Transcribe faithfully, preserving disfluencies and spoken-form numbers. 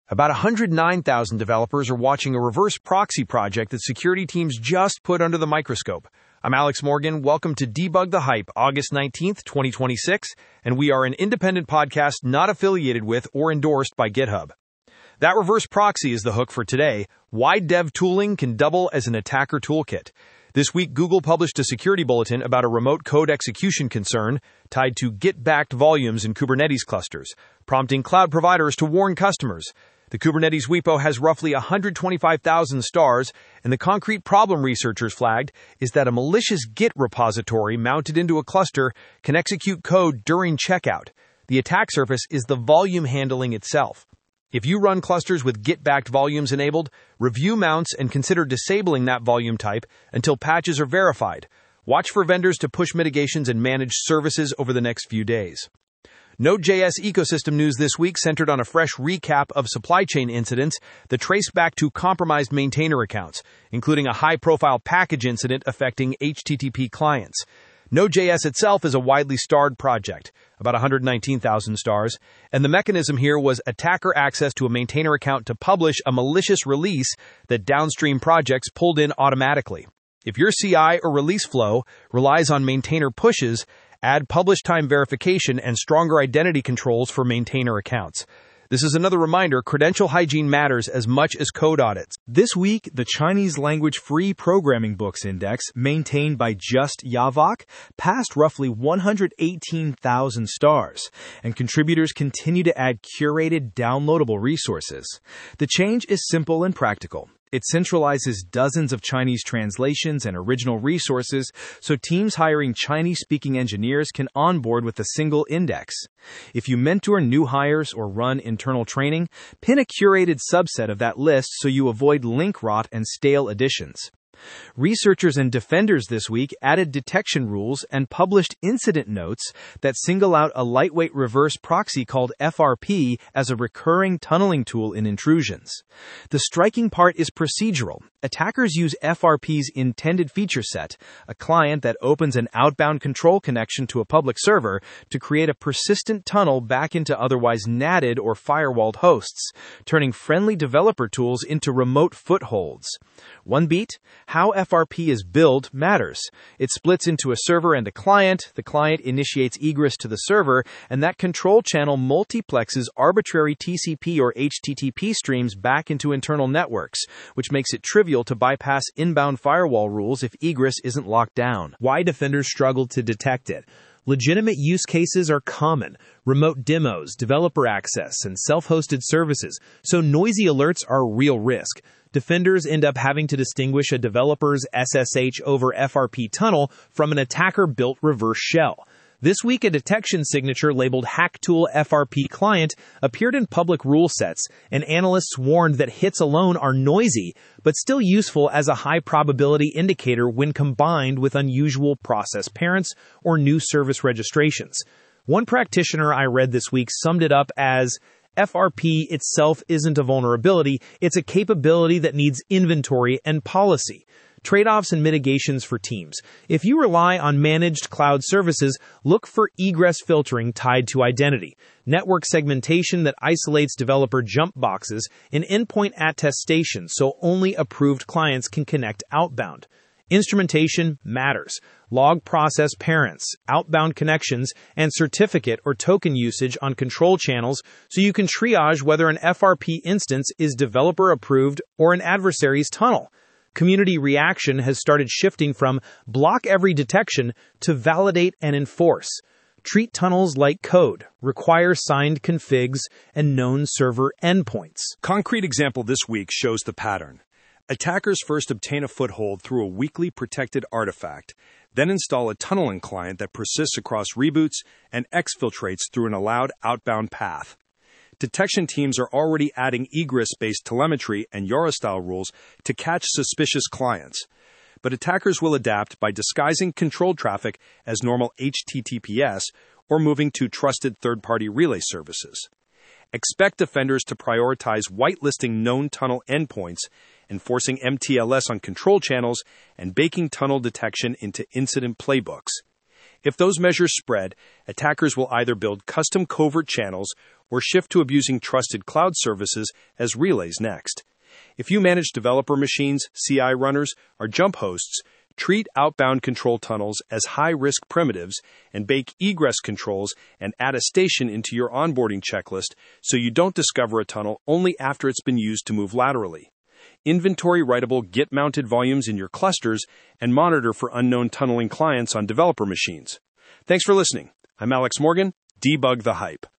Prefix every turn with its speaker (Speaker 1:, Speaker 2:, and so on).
Speaker 1: About one hundred nine thousand developers are watching a reverse proxy project that security teams just put under the microscope. I'm Alex Morgan. Welcome to Debug the Hype, August nineteenth, twenty twenty-six, and we are an independent podcast not affiliated with or endorsed by GitHub. That reverse proxy is the hook for today. Why dev tooling can double as an attacker toolkit. This week, Google published a security bulletin about a remote code execution concern tied to Git-backed volumes in Kubernetes clusters, prompting cloud providers to warn customers. The Kubernetes repo has roughly one hundred twenty-five thousand stars, and the concrete problem researchers flagged is that a malicious Git repository mounted into a cluster can execute code during checkout. The attack surface is the volume handling itself. If you run clusters with Git-backed volumes enabled, review mounts and consider disabling that volume type until patches are verified. Watch for vendors to push mitigations and manage services over the next few days. Node.js ecosystem news this week centered on a fresh recap of supply chain incidents that trace back to compromised maintainer accounts, including a high-profile package incident affecting H T T P clients. Node.js itself is a widely starred project, about one hundred nineteen thousand stars, and the mechanism here was attacker access to a maintainer account to publish a malicious release that downstream projects pulled in automatically. If your C I or release flow relies on maintainer pushes, add publish time verification and stronger identity controls for maintainer accounts. This is another reminder, credential hygiene matters as much as code audits.
Speaker 2: This week, the Chinese language free programming books index, maintained by Just Yavok, passed roughly one hundred eighteen thousand stars, and contributors continue to add curated, downloadable resources. The change is simple and practical. It centralizes dozens of Chinese translations and original resources so teams hiring Chinese-speaking engineers can onboard with a single index. If you mentor new hires or run internal training, pin a curated subset of that list so you avoid link rot and stale additions. Researchers and defenders this week added detection rules and published incident notes that single out a lightweight reverse proxy called F R P as a recurring tunneling tool in intrusions. The striking part is procedural. Attackers use F R P's intended feature set, a client that opens an outbound control connection to a public server, to create a persistent tunnel back into otherwise natted or firewalled hosts, turning friendly developer tools into remote footholds. One beat: how F R P is built matters. It splits into a server and a client, the client initiates egress to the server, and that control channel multiplexes arbitrary T C P or H T T P streams back into internal networks, which makes it trivial to bypass inbound firewall rules if egress isn't locked down.
Speaker 3: Why defenders struggle to detect it. Legitimate use cases are common: remote demos, developer access, and self-hosted services, so noisy alerts are a real risk. Defenders end up having to distinguish a developer's S S H over F R P tunnel from an attacker-built reverse shell. This week, a detection signature labeled HackTool F R P Client appeared in public rule sets, and analysts warned that hits alone are noisy, but still useful as a high-probability indicator when combined with unusual process parents or new service registrations. One practitioner I read this week summed it up as, F R P itself isn't a vulnerability, it's a capability that needs inventory and policy. Trade-offs and mitigations for teams. If you rely on managed cloud services, look for egress filtering tied to identity, network segmentation that isolates developer jump boxes, and endpoint attestation so only approved clients can connect outbound. Instrumentation matters. Log process parents, outbound connections, and certificate or token usage on control channels so you can triage whether an F R P instance is developer approved or an adversary's tunnel. Community reaction has started shifting from block every detection to validate and enforce. Treat tunnels like code, require signed configs, and known server endpoints.
Speaker 4: Concrete example this week shows the pattern. Attackers first obtain a foothold through a weakly protected artifact, then install a tunneling client that persists across reboots and exfiltrates through an allowed outbound path. Detection teams are already adding egress-based telemetry and Yara-style rules to catch suspicious clients. But attackers will adapt by disguising controlled traffic as normal H T T P S or moving to trusted third-party relay services. Expect defenders to prioritize whitelisting known tunnel endpoints, enforcing M T L S on control channels, and baking tunnel detection into incident playbooks. If those measures spread, attackers will either build custom covert channels or shift to abusing trusted cloud services as relays next. If you manage developer machines, C I runners, or jump hosts, treat outbound control tunnels as high-risk primitives and bake egress controls and attestation into your onboarding checklist so you don't discover a tunnel only after it's been used to move laterally. Inventory writable Git-mounted volumes in your clusters and monitor for unknown tunneling clients on developer machines. Thanks for listening. I'm Alex Morgan. Debug the Hype.